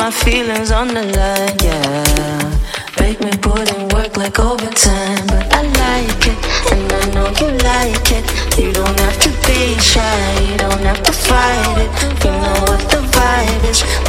my feelings on the line, yeah. Make me put in work like overtime, but I like it, and I know you like it. You don't have to be shy, you don't have to fight it. You know what the vibe is.